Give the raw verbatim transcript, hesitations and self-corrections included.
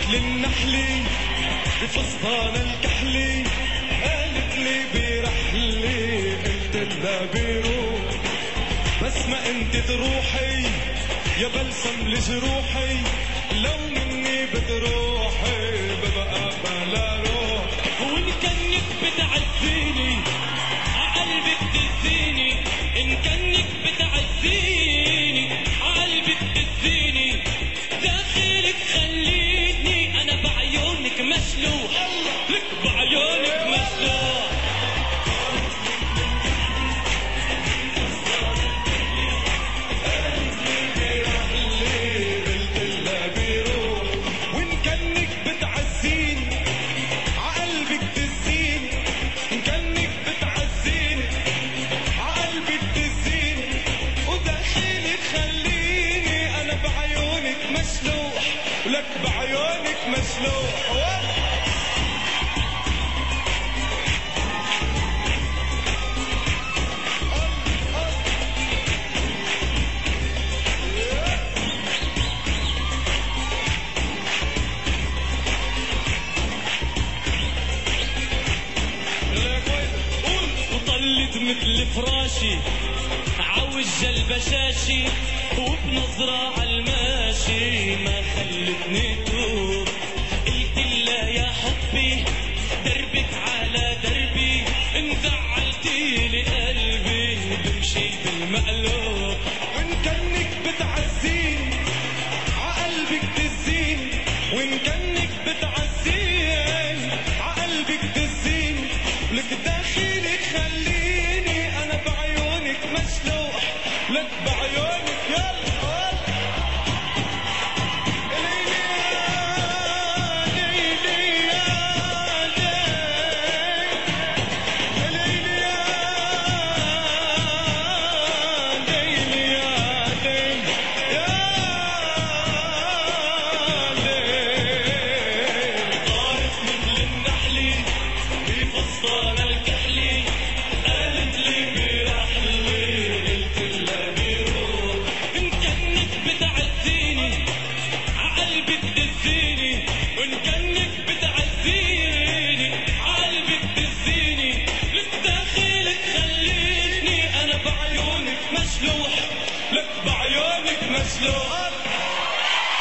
مثل النحلي بفستان الكحلي، قالت لي برحلي، قلت لها بروح بس ما انت تروحي يا بلسم لجروحي، لو مني بتروحي ببقى بلا روح. وان كانك بتعزيني عقلبك تزيني، ان كانك بتعزيني عقلبك تزيني، داخلك خليتني انا بعيونك مشلوح، لك بعيونك مشلوح. لك بعيونك مسلوح. وطلت مثل فراشي عوج البشاشي، وبنظرة عالماشي ما خلتني توب. قلت لها يا حبي دربك على دربي، ان زعلتي لي قلبي بمشي بالمقلوب. وان كانك بتعزيني عقلبك تزيني، وان كانك بتعزيني عقلبك تزيني، لك داخلك خليني انا بعيونك مشلوح، لك بعيونك يلا. لك بعيونك مسلوح.